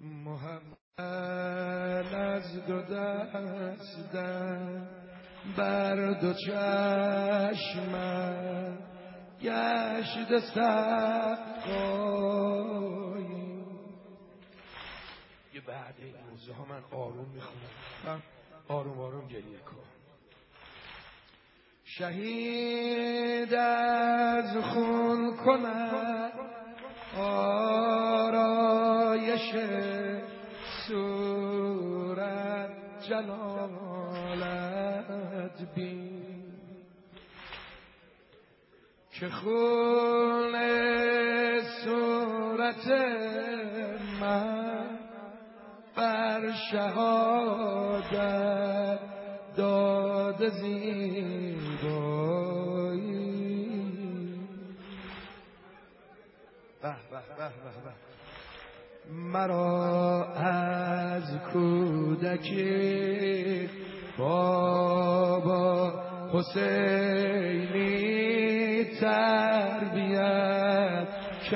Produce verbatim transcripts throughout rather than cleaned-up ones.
محمد از دو دستم بر دو چشمم گشت سقایی. یه بعد این موضوع ها من آروم میخونم، آروم آروم گریه کن. شهید از خون کند آرایش صورت جلالت بین که خون صورت من بر شهادت داد زیبایی. به به به به. مرا از کودکی بابا حسینی تربیت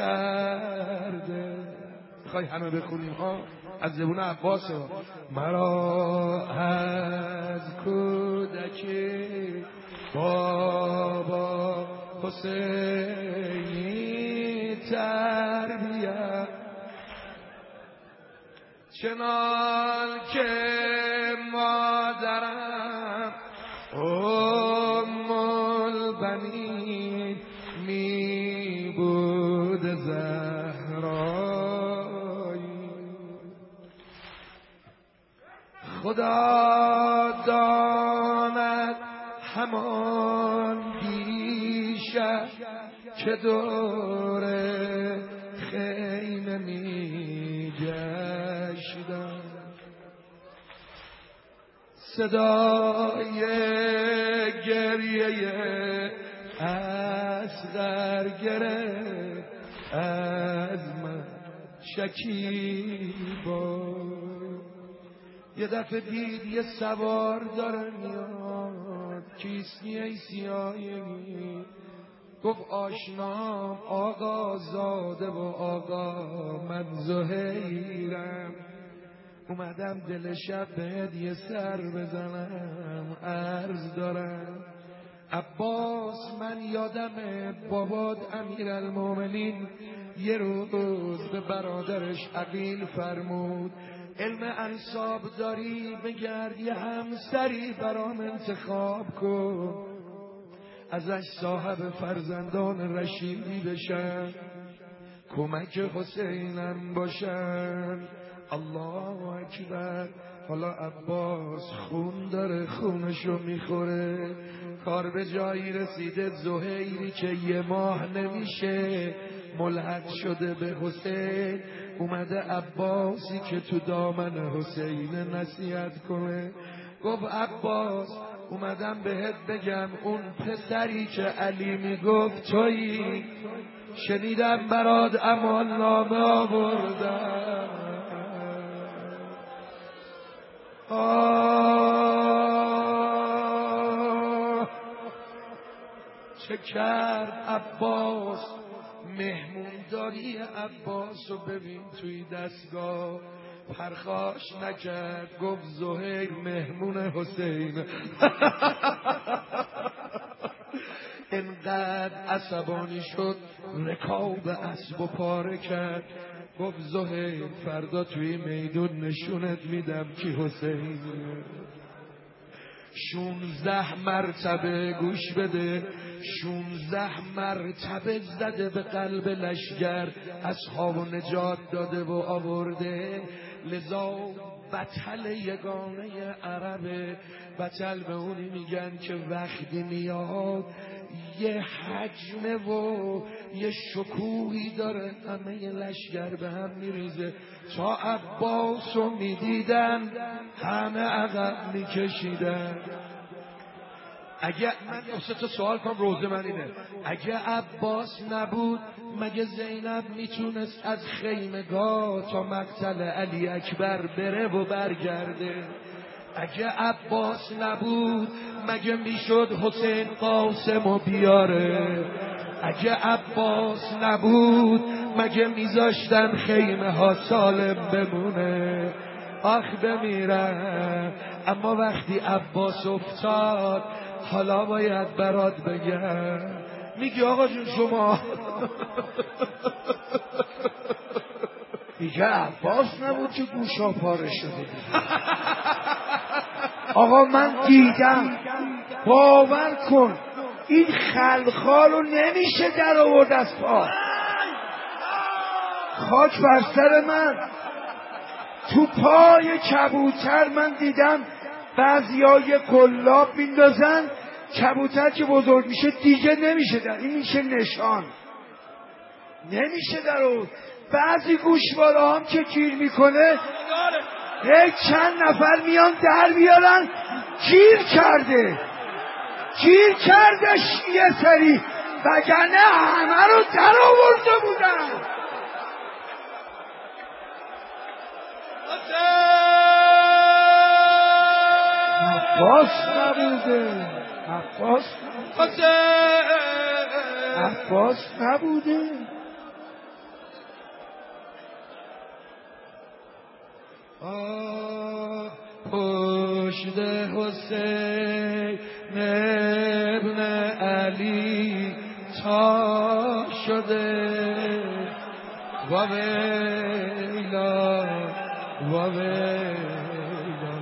کرده. میخوای همه بخونیم ها از زبون عباس ها. مرا از کودکی بابا حسینی تربیت چنان که مادرم ام البنین می بود زهرایی. خدا داند همان بیشه که دور خیمه می گشتم صدای گریه اصغر گرفت از من شکیبا. یه دفعه دید یه سوار داره میاد، کیستی ای سیاهی. گفت آشنام آقا زاده و آقا من زهیرم، اومدم دل شب بهت یه سر بزنم. عرض دارم عباس من یادمه بابات امیرالمومنین یه روز به برادرش عقیل فرمود علم انساب داری بگرد یه همسری برام انتخاب کن، ازش صاحب فرزندان رشیدی بشن، کمک حسینم باشن. الله اکبر. حالا عباس خون داره خونشو میخوره، کار به جایی رسیده زهیری که یه ماه نمیشه ملحق شده به حسین، اومده عباسی که تو دامن حسین نصیحت کنه. گفت عباس اومدم بهت بگم اون پسری که علی میگفت تویی، شنیدم برات امان نامه آوردم. آه چه کرد عباس، مهمونداری عباس رو ببین توی دستگاه، پرخاش نکرد، گفت زهیر مهمون حسین. انقدر عصبانی شد رکاب اسب و پاره کرد. گفت زهیر فردا توی میدون نشونت میدم کی حسین. شونزده مرتبه گوش بده، شونزده مرتبه زده به قلب لشگر، اصحابو نجات داده و آورده. لذا بطل یگانه عربه. بطل به اونی میگن که وقتی میاد یه حجمه و یه شکوهی داره، همه یه لشگر به هم میریزه. تا عباسو میدیدن همه عقب میکشیدن. اگه من سه تا سوال کنم روزه من اینه، اگه عباس نبود مگه زینب میتونست از خیمگاه تا مقتل علی اکبر بره و برگرده؟ اگه عباس نبود مگه میشد حسین قاسمو بیاره؟ اگه عباس نبود مگه میذاشتن خیمه ها سالم بمونه؟ آخ بمیرم. اما وقتی عباس افتاد حالا باید برات بگم. میگی آقا جون شما دیگه عباس نبود که گوشا پاره شده. آقا من دیدم، باور کن این خلخال رو نمیشه در آورد از پا. خاک بر سر من. تو پای کبوتر من دیدم بعضیای قلاب میندازن، کبوتر که بزرگ میشه دیگه نمیشه در این میشه نشان، نمیشه در آورد. بعضی گوشواره هم که گیر میکنه یک چند نفر میان در بیارن گیر کرده گیر کرده یه سری، وگرنه همه رو در آورده بودن. عباس نبوده، عباس نبوده، عباس نبوده. آه پشت حسین ابن علی تا شده و ویلا و ویلا.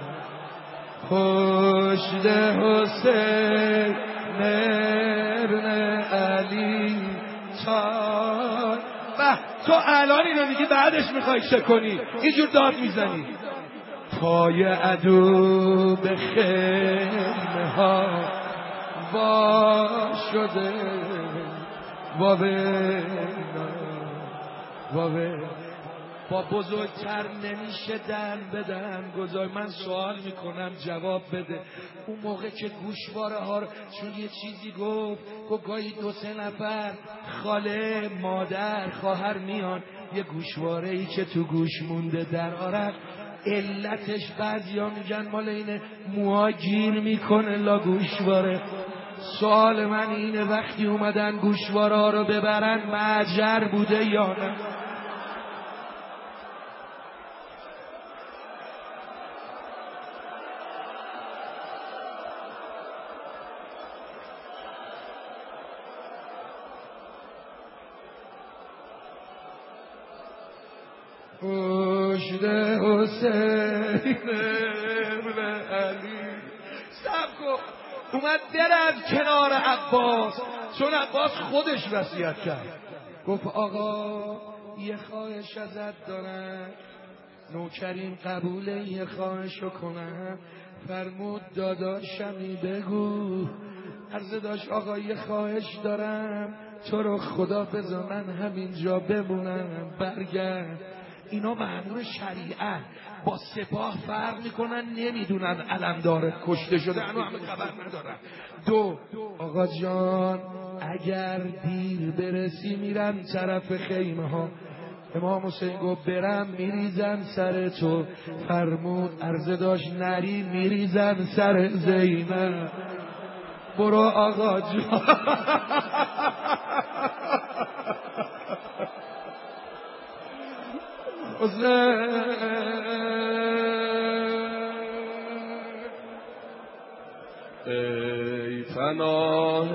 پشت حسین ابن علی تا. به تو الان اینو میگی بعدش میخوای چه کنی؟ اینجور داد میزنی. پای عدو به خیمه ها وا شده و ویلا و ویلا. با بزرگتر نمیشه دن بدن گذار. من سوال میکنم جواب بده. اون موقع که گوشواره ها رو، چون یه چیزی گفت گفت گاهی دو سه نفر خاله مادر خواهر میان یه گوشواره ای که تو گوش مونده در آرد، علتش بعضیا میگن مال اینه موها گیر میکنه لا گوشواره. سوال من اینه وقتی اومدن گوشواره ها رو ببرن معجر بوده یا نه؟ پشت حسین ابن علی سب کن اومد در از کنار عباس، چون عباس خودش وصیت کرد. گفت آقا یه خواهش ازت دارم، نوکریم قبول یه خواهشو کنم. فرمود داداشمی بگو. عرض داشت آقا یه خواهش دارم، تو رو خدا بذار من همینجا بمونم برگرد. اینا مأمور شریعت با سپاه فرق میکنن، نمیدونن علم داره کشته شده، اما همه خبر ندارن. دو آقا جان اگر دیر برسی میرن طرف خیمه ها. امام حسین گفت برم میریزن سر تو. فرمود عرضه داشت نری میریزن سر زینب. برو آقا جان. ای پناه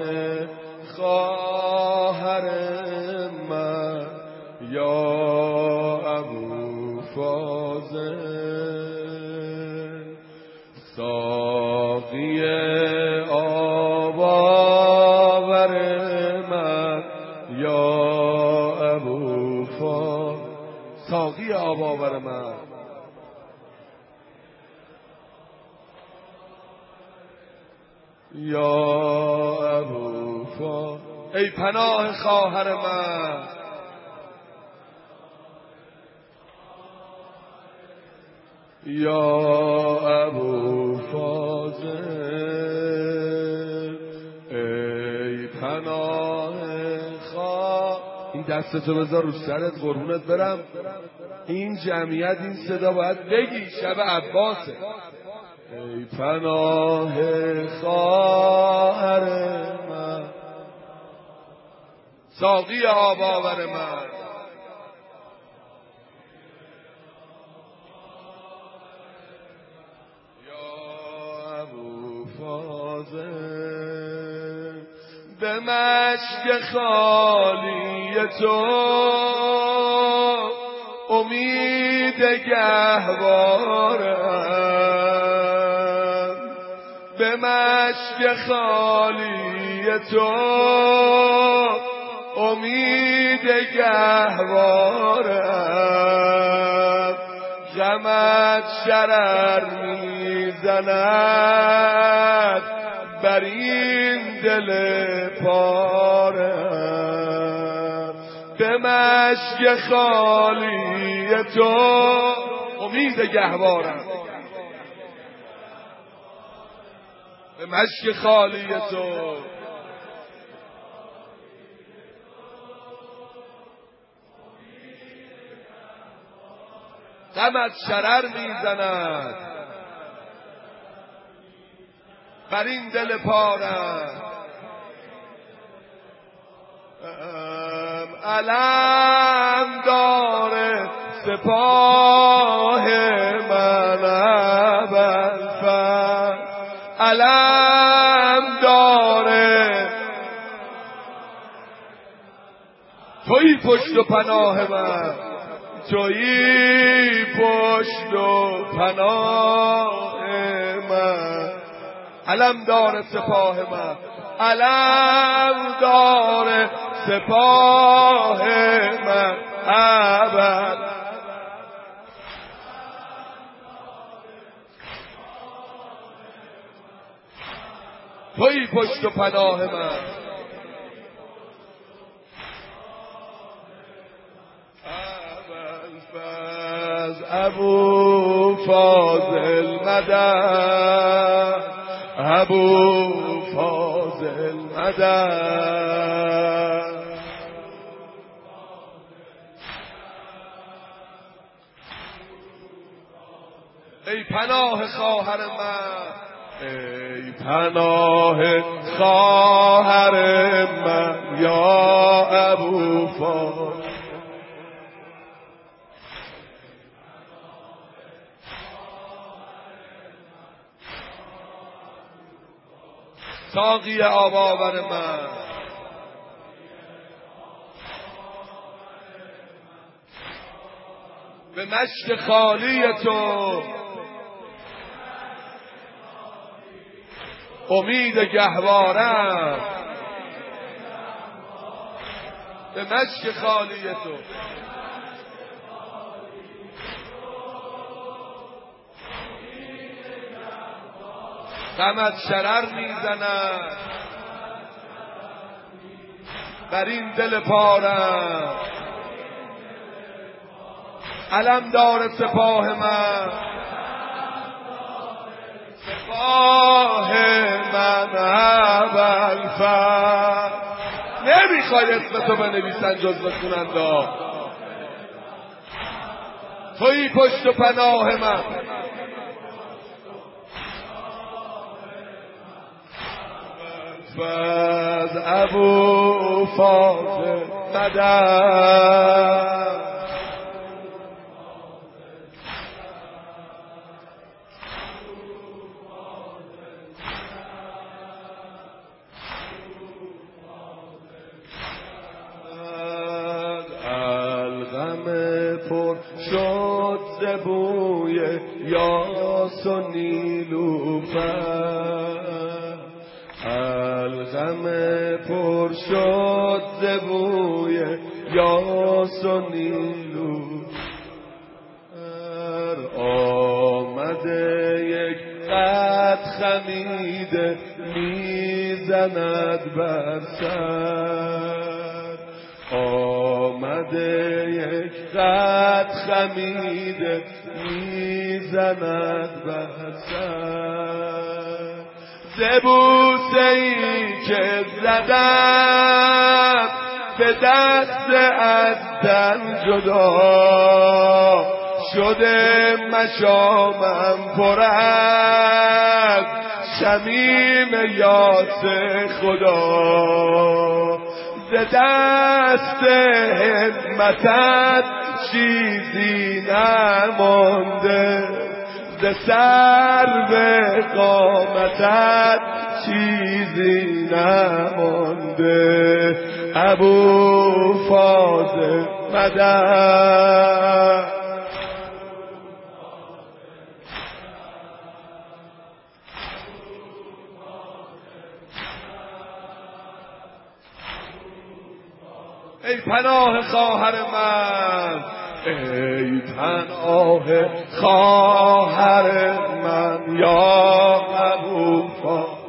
خواهر من یا ابو فاضل، ساقی آب آور من یا ابو فاضل، ساقی آب آور من. یا ابو فاضل ای پناه خواهر من، یا ابو فاضل ای پناه خواهر. این دستتو بذار رو سرت قربونت برم. این جمعیت این صدا باید بگی شب عباسه. ای پناه خواهر من ساقی آب آور من. یا ابو فاضل به مشک خالی تو امید گهوارم، به مشک خالی تو امید گهوارم، غمت شرر میزند بر این دل پارم، به مشک خالی تو امید گهوارم، به مشک خالی تو غمت شرر میزند بر این دل پارم، علم داره سپاه من ابوالفضل، علم داره تویی پشت و پناه من، تویی پشت و پناه من، علم داره سپاه من، علم داره سپاه من ابد، تویی پشت و پناه من. ابو فاضل مدد، ابو فاضل مدد، ای پناه خواهر من، ای پناه خواهر من یا ابو فاضل، ساقی آب آور من، به مشک خالی تو امید گهوارم، به مشک خالی تو غمت شرر میزند بر این دل پارم، علم دار سپاه من، سپاه من ابوالفضل. نمیخوای اسم تو بنویسن جز بخوننده، تویی پشت و پناه من، فاز ابو فاضل مدد، الغم پر شد ز بوی یاس و نیلوفر، الغم پر شد ز بوی یاس و نیلوفر، آمده یک قد خمیده میزند بر سر، آمده یک قد خمیده میزند بر سر، ز بوسه ای که زدم به دست از تن جدا، شده مشامم پر از شمیم یاس خدا، ز دست همتت چیزی نمانده، ز سرو قامتت چیزی نمانده. ابوالفاضل مدد. ای پناه خواهر من، ای پناه خواهر من یا ابوالفاضل.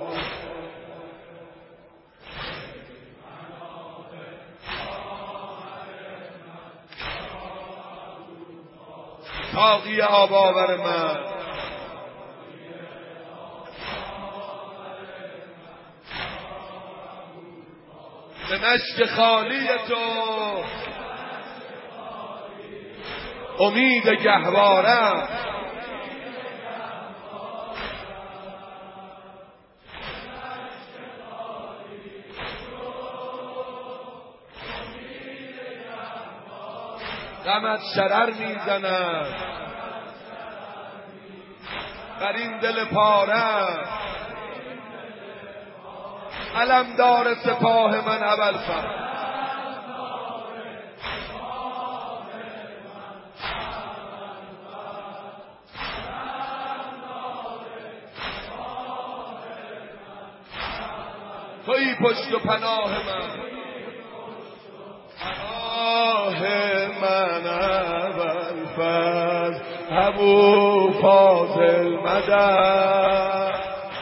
ساقی آب آور من، به مشک خالی تو امید گهوارم. غمت شرر میزند بر این دل پارم، علمدار سپاه من ابوالفضل. تویی پشت و پناه من، پناه من ابوالفضل. ابوالفاضل مدد،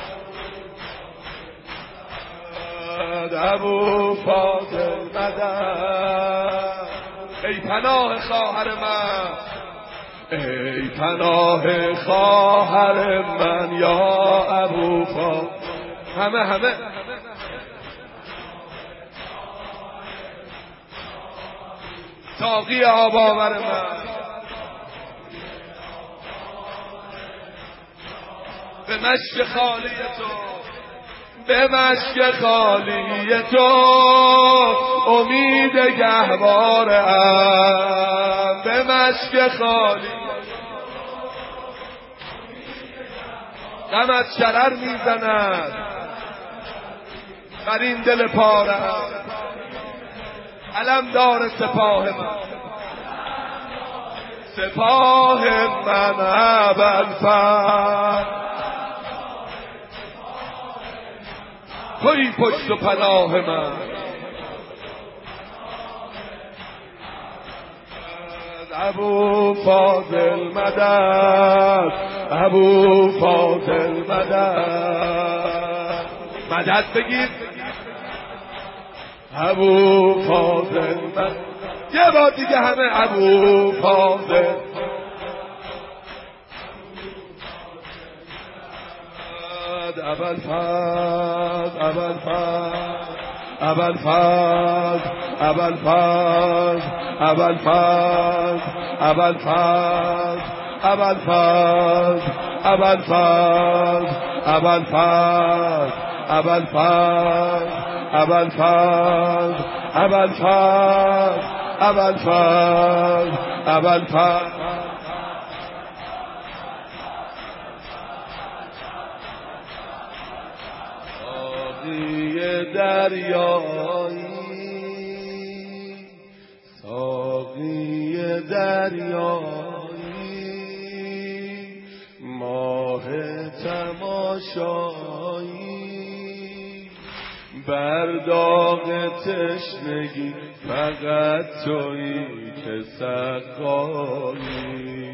ابوالفاضل مدد. ای پناه خواهر من، ای پناه خواهر من یا ابوالفاضل. همه همه ساقی آب آور من، به مشک خالی تو، به مشک خالی تو امید گهوارم. به مشک خالی غمت شرر میزند بر این دل پارم، علمدار سپاه من، سپاه من ابوالفضل. تویی پشت و پناه من، ابوالفاضل مدد، ابوالفاضل مدد. مدد بگید ابوالفاضل مدد. یه بار دیگه همه ابوالفاضل. ابوالفضل ابوالفضل ابوالفضل ابوالفضل ابوالفضل ابوالفضل ابوالفضل ابوالفضل ابوالفضل ابوالفضل ابوالفضل ابوالفضل ابوالفضل ابوالفضل. دریایی ساقی دریایی، ماه تماشایی، بر داغ تشنگی فقط تویی که سقایی.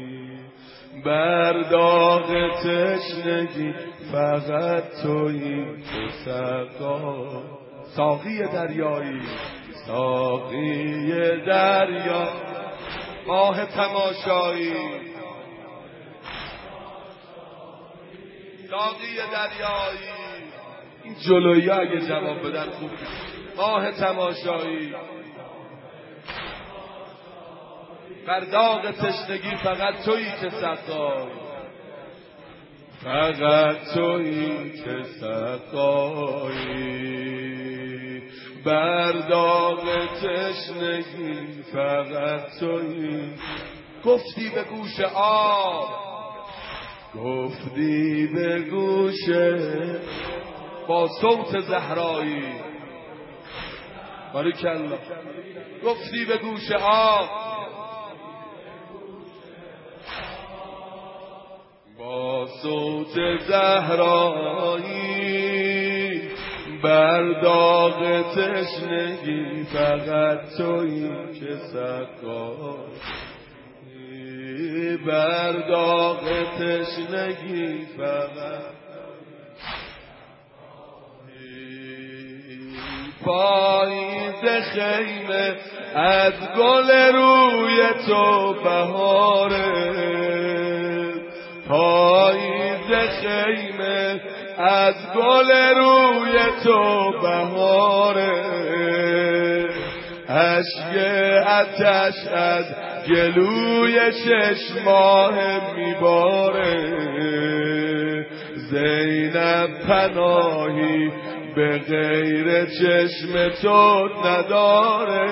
بر داغ تشنگی فقط تویی که سقایی. ساقی دریایی، ساقی دریا، ماه تماشایی، ساقی دریایی. این جلویی اگه جواب بدن خوب. ماه تماشایی، بر داغ تشنگی فقط تویی که سقایی، فقط تویی که سقایی. بر داغ تشنگی فقط تویی. گفتی به گوش آب، گفتی به گوش با صوت زهرایی، باریکالله، گفتی به گوش آب با صوت زهرایی، بر داغ تشنگی فقط تویی که سقایی، بر داغ تشنگی فقط پاییز خیمه از گل روی تو بهاره، پاییز خیمه از گل روی تو بهاره، اشک آتش از گلوی چشماه میباره، زینب پناهی به غیر چشم تو نداره،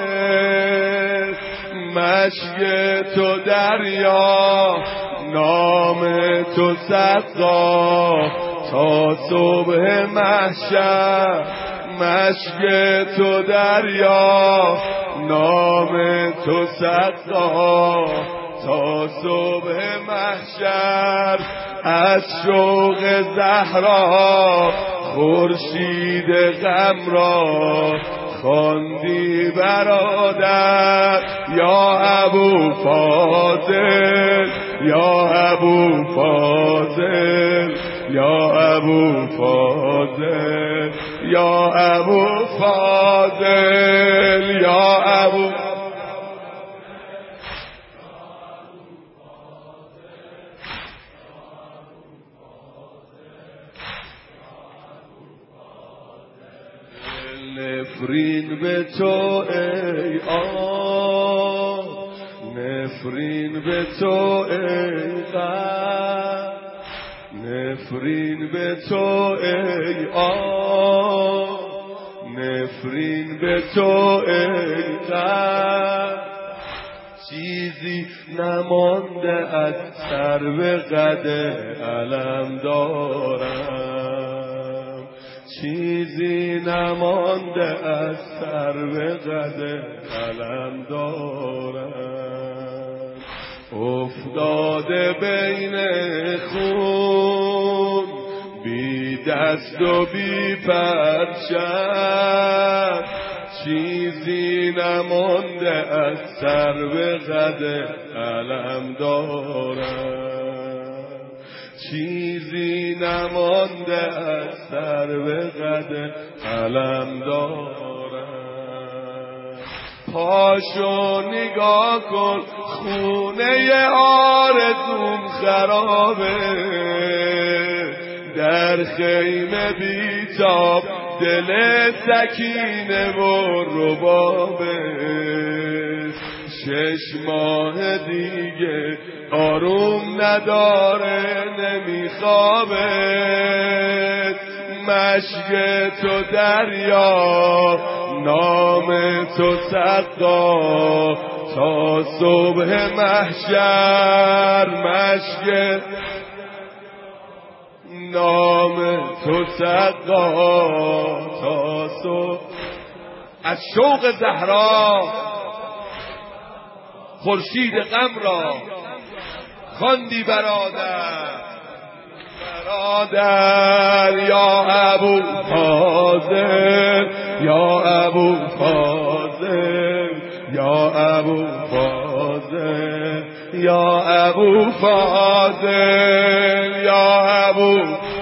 مشک تو دریا نام تو سقا تا صبح محشر، مشک تو دریا نام تو سقا تا صبح محشر، از شوق زهرا خورشید غم را خواندی برادر، یا ابو فاضل، یا ابو فاضل، یا ابو فاضل، یا ابو فاضل، یا ابو نفرین به تو ای آه، نفرین به تو ای غم، نفرین به تو ای آه، نفرین به تو ای غم، چیزی نمانده از سر به قد علم دارم، چیزی نمانده از سر به قد علم دارم، افتاده بین خون بی دست و بی پرچم، چیزی نمانده از سر به قد علم دارم، چیزی نمانده از سر به قد علم دارم، پاشو نگاه کن خونه آرزوم خرابه، در خیمه بیتاب دل سکینه و ربابه، شش ماه دیگه آروم نداره نمیخوابه، مشک تو دریا نام تو سقا تا صبح محشر، مشک نام تو سقا تا صبح، از شوق زهرا خورشید غم را خواندی برادر، برادر، یا ابو فاضل، یا ابو فاضل، یا ابو فاضل، یا ابو فاضل، یا ابو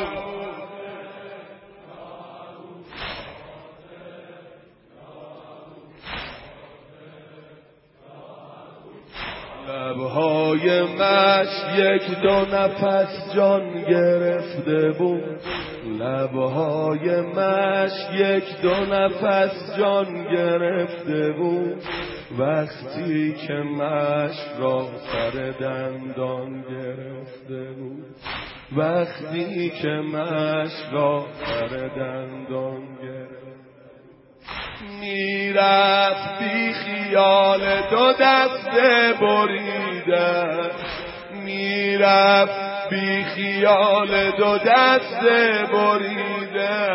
لبهای مشک یک دو نفس جان گرفته بود، لبهای مشک یک دو نفس جان گرفته بود، وقتی که مشک را سر دندان گرفته بود، وقتی که مشک را سر دندان گرفته، میرفت بی خیال دو دسته بریده، میرفت بی خیال دو دسته بریده،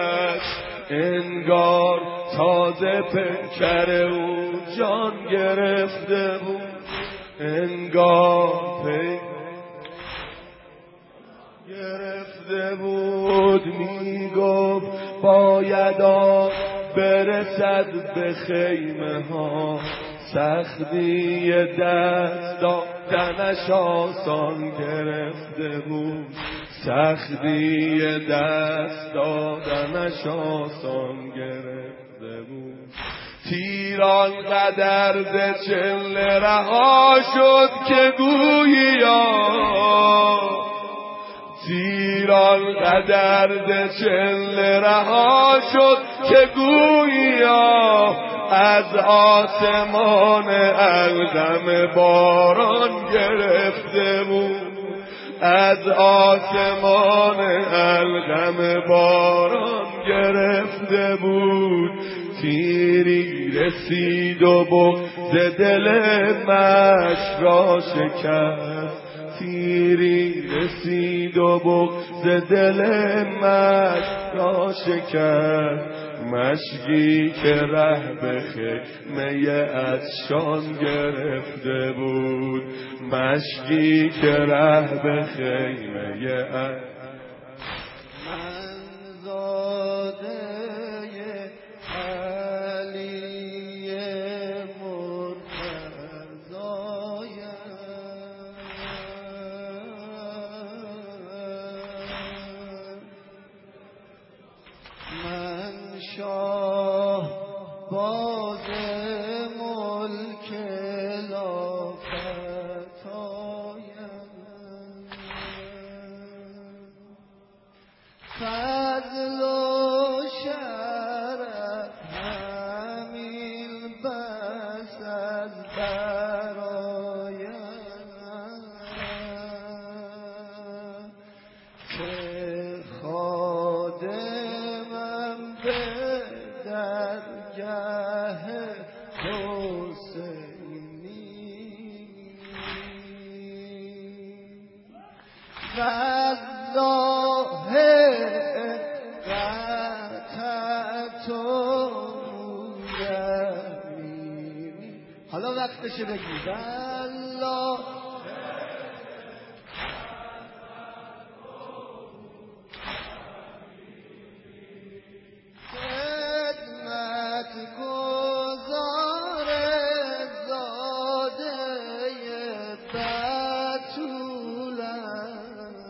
انگار تازه پیکر او جان گرفته بود، انگار پیکر گرفته بود. میگفت باید آب برسد به خیمه ها، سختی دست دادنش آسان گرفته بود، سختی دست دادنش آسان گرفته بود. تیران قدر ز چله رها شد که گوییا، تیران قدر ز چله رها شد که گوییا، از آسمان الغم باران گرفته بود، از آسمان الغم باران گرفته بود. تیری رسید و بغض دل مشک را شکست، تیری رسید و بغض دل مشک را شکست، مشکی که ره به خیمه عطشان گرفته بود، مشکی که ره به خیمه عطشان. من زاده علی من شاه باز ملک لافتایم، فضل و شرف همین بس از برایم، که خادمم به درگاه حسینی، والله قطعت یمینی. حالا وقتشه بگی والله خدمت گزار زاده بتولم،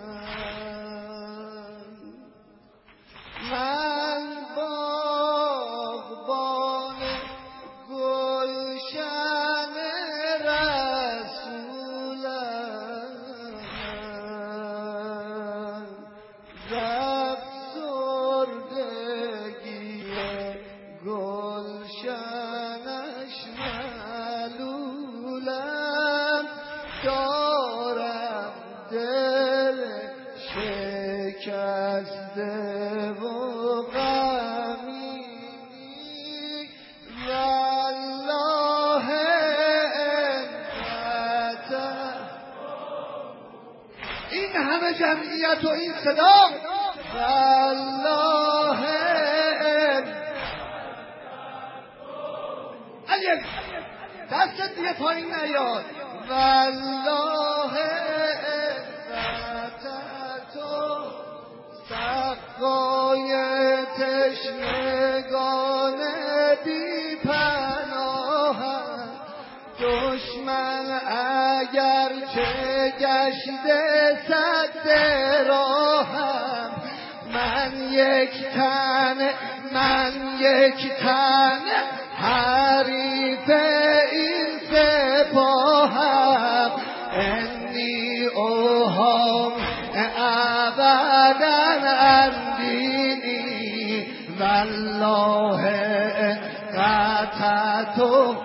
من باغبان گلشن رسولم، زفسردگی گلشنش معلولم، دارم دل شکسته و غمگین، والله انقطع. این همه جمعیت و این صدا، والله اگه دستت دیگه پایین نیاد، والله انقطعت سقای تشنگان بی پناهم، دشمن اگر چه گشته صد راهم، من یک تن من یک تن حریف این سپاهم، انی اوهام ابدا اندینی، والله قطعت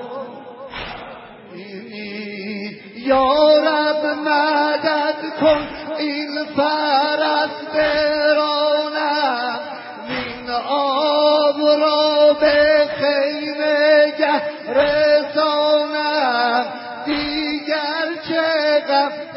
یا رب مدد کن این فرس برانم، این آب را به خیر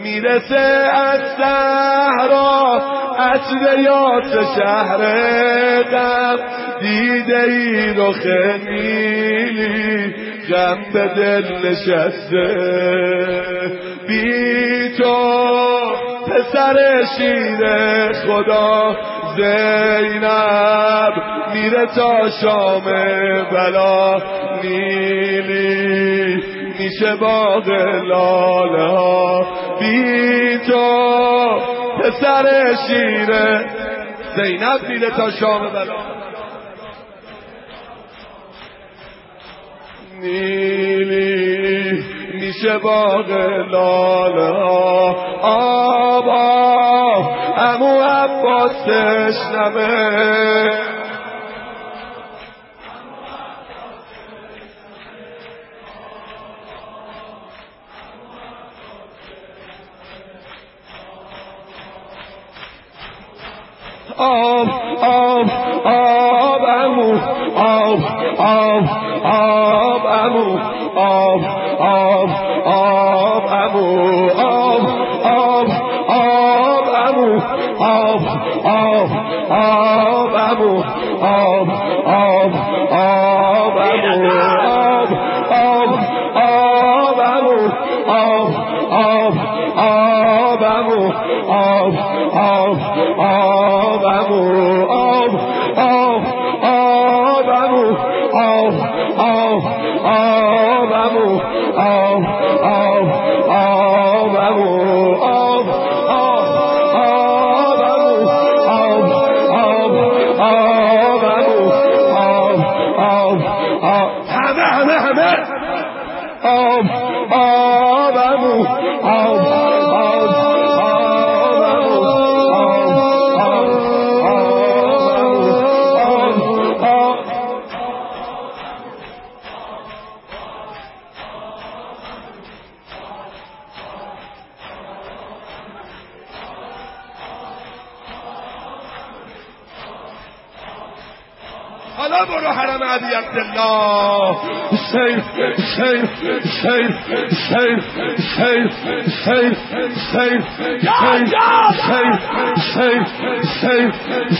میرسه از صحرا عطر یاس شهر غم دیده ای رخ نیلی غم به دل نشسته بی تو پسر شیر خدا زینب میره تا شام بلا نیلی میشه باغ لاله ها بی تو پسر شیر زینب میره تا شام بلا نیلی میشه باغ لاله ها آب آب عمو عباس تشنمه آب آب آب عمو آب آب آب عمو آب آب آب عمو آب آب آب عمو آب آب آب عمو آب آب آب عمو آب آب آب عمو آب آب آب عمو آب آب آب عمو آب آب آب عمو آب آب آب عمو آب آب آب عمو آب آب آب عمو آب آب آب عمو آب آب آب همه همه همه آب آب عمو آب حالا برو حرم ابی عبدالله سیف سیف سیف سیف سیف سیف سیف سیف سیف سیف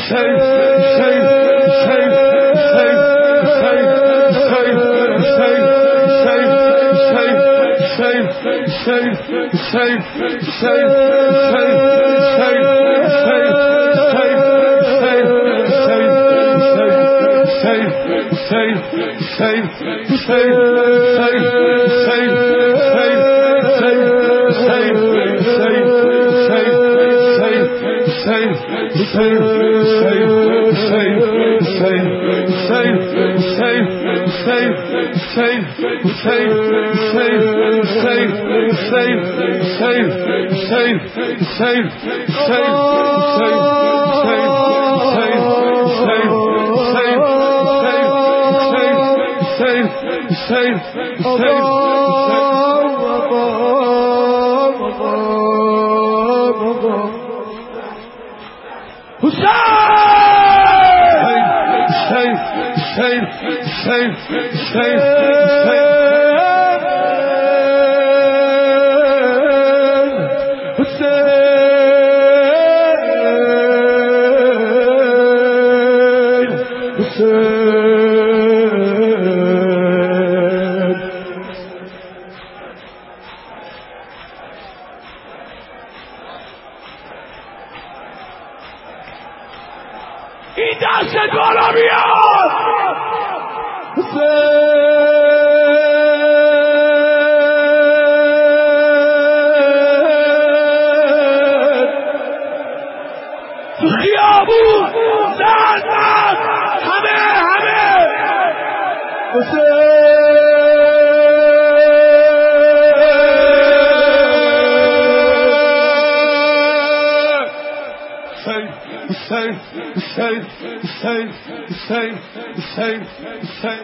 این دست بالا بیاد خیابون زن زن همه همه Save, save, save, save, save, save.